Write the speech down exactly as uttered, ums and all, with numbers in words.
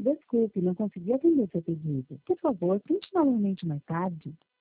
Desculpe, não consegui atender seu pedido. Por favor, tente novamente mais tarde.